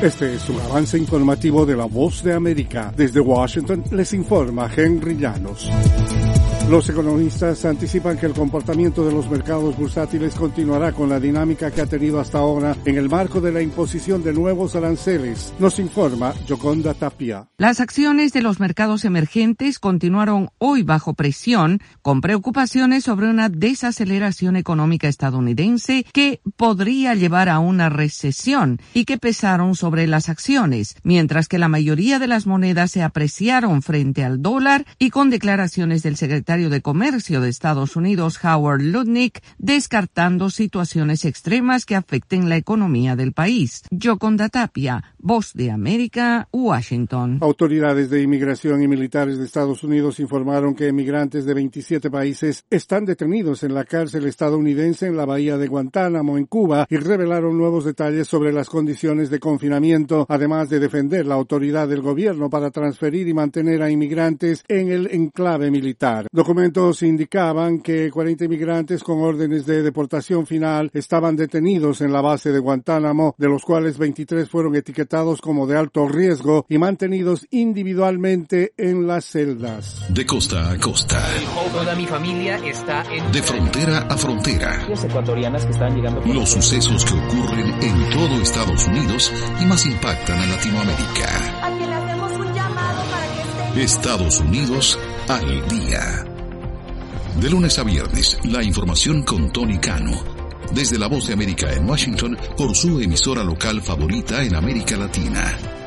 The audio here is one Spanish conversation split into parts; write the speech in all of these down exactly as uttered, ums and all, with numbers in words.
Este es un avance informativo de La Voz de América. Desde Washington les informa Henry Llanos. Los economistas anticipan que el comportamiento de los mercados bursátiles continuará con la dinámica que ha tenido hasta ahora en el marco de la imposición de nuevos aranceles. Nos informa Yoconda Tapia. Las acciones de los mercados emergentes continuaron hoy bajo presión, con preocupaciones sobre una desaceleración económica estadounidense que podría llevar a una recesión y que pesaron sobre las acciones, mientras que la mayoría de las monedas se apreciaron frente al dólar y con declaraciones del secretario de Comercio de Estados Unidos, Howard Lutnick, descartando situaciones extremas que afecten la economía del país. Yoconda Tapia, Voz de América, Washington. Autoridades de inmigración y militares de Estados Unidos informaron que emigrantes de veintisiete países están detenidos en la cárcel estadounidense en la bahía de Guantánamo, en Cuba, y revelaron nuevos detalles sobre las condiciones de confinamiento, además de defender la autoridad del gobierno para transferir y mantener a inmigrantes en el enclave militar. Documentos indicaban que cuarenta inmigrantes con órdenes de deportación final estaban detenidos en la base de Guantánamo, de los cuales veintitrés fueron etiquetados como de alto riesgo y mantenidos individualmente en las celdas. De costa a costa. Toda mi familia está en... De frontera a frontera. Las ecuatorianas que están llegando... Los sucesos que ocurren en todo Estados Unidos y más impactan a Latinoamérica. A quien le hacemos un llamado para que esté... Estados Unidos al día. De lunes a viernes, la información con Tony Cano. Desde La Voz de América en Washington, por su emisora local favorita en América Latina.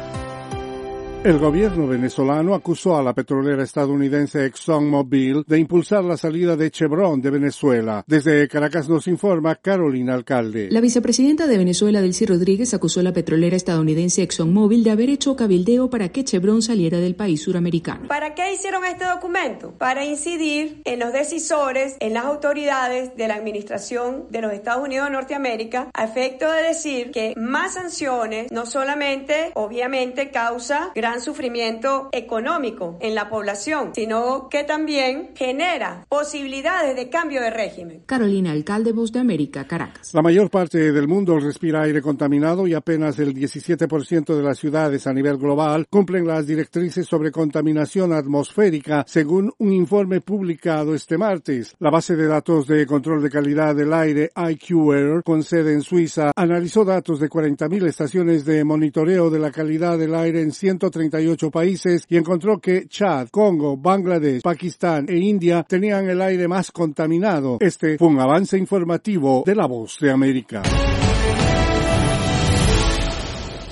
El gobierno venezolano acusó a la petrolera estadounidense ExxonMobil de impulsar la salida de Chevron de Venezuela. Desde Caracas nos informa Carolina Alcalde. La vicepresidenta de Venezuela, Delcy Rodríguez, acusó a la petrolera estadounidense ExxonMobil de haber hecho cabildeo para que Chevron saliera del país suramericano. ¿Para qué hicieron este documento? Para incidir en los decisores, en las autoridades de la administración de los Estados Unidos de Norteamérica, a efecto de decir que más sanciones no solamente, obviamente, causa gran sufrimiento económico en la población, sino que también genera posibilidades de cambio de régimen. Carolina Alcalde, Voz de América, Caracas. La mayor parte del mundo respira aire contaminado y apenas el diecisiete por ciento de las ciudades a nivel global cumplen las directrices sobre contaminación atmosférica, según un informe publicado este martes. La base de datos de control de calidad del aire I Q Air, con sede en Suiza, analizó datos de cuarenta mil estaciones de monitoreo de la calidad del aire en ciento treinta y ocho países y encontró que Chad, Congo, Bangladesh, Pakistán e India tenían el aire más contaminado. Este fue un avance informativo de La Voz de América.